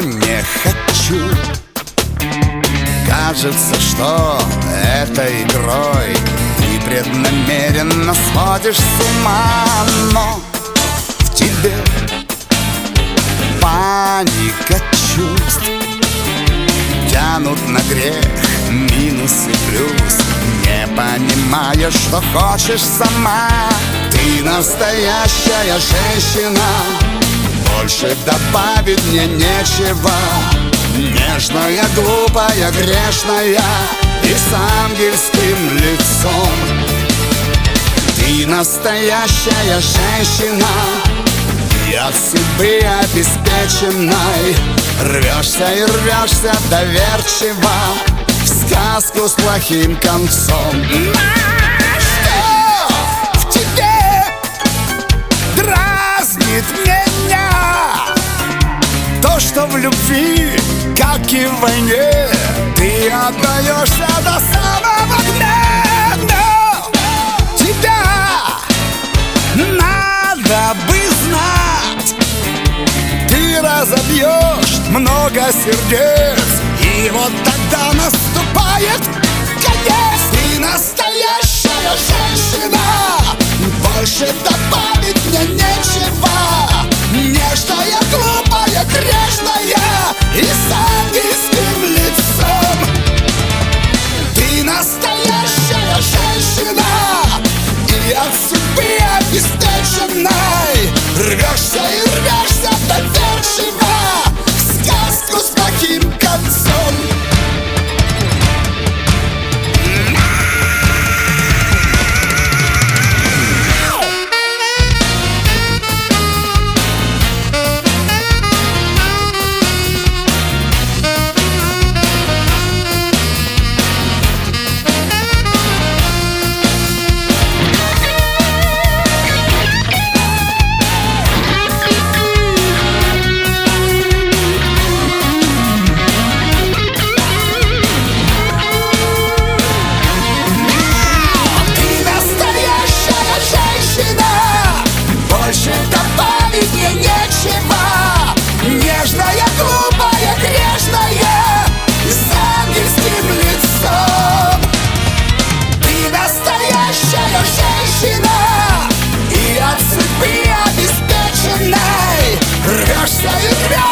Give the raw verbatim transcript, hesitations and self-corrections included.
не хочу. Кажется, что этой игрой ты преднамеренно сводишь с ума, но в тебе паника чувств тянут на грех минус и плюс, не понимая, что хочешь сама. Ты настоящая женщина, больше добавить мне нечего. Нежная, глупая, грешная и с ангельским лицом. Ты настоящая женщина, и от судьбы обеспеченной рвешься и рвешься доверчиво в сказку с плохим концом. Что в тебе дразнит меня? То, что в любви, как и в войне, ты отдаешься до самого дна. Но тебя надо бы знать, ты разобьешь много сердец, и вот тогда наступает конец. Ты настоящая женщина, больше добавить мне нечего. Нежная, глупая, грешная и с ангельским лицом. Ты настоящая женщина, и от судьбы обеспеченной рвешься и рвешься доверчиво в сказку с плохим концом. Больше добавить мне нечего. Нежная, глупая, грешная с ангельским лицом. Ты настоящая женщина, и от судьбы обеспеченной рвешься и рвешься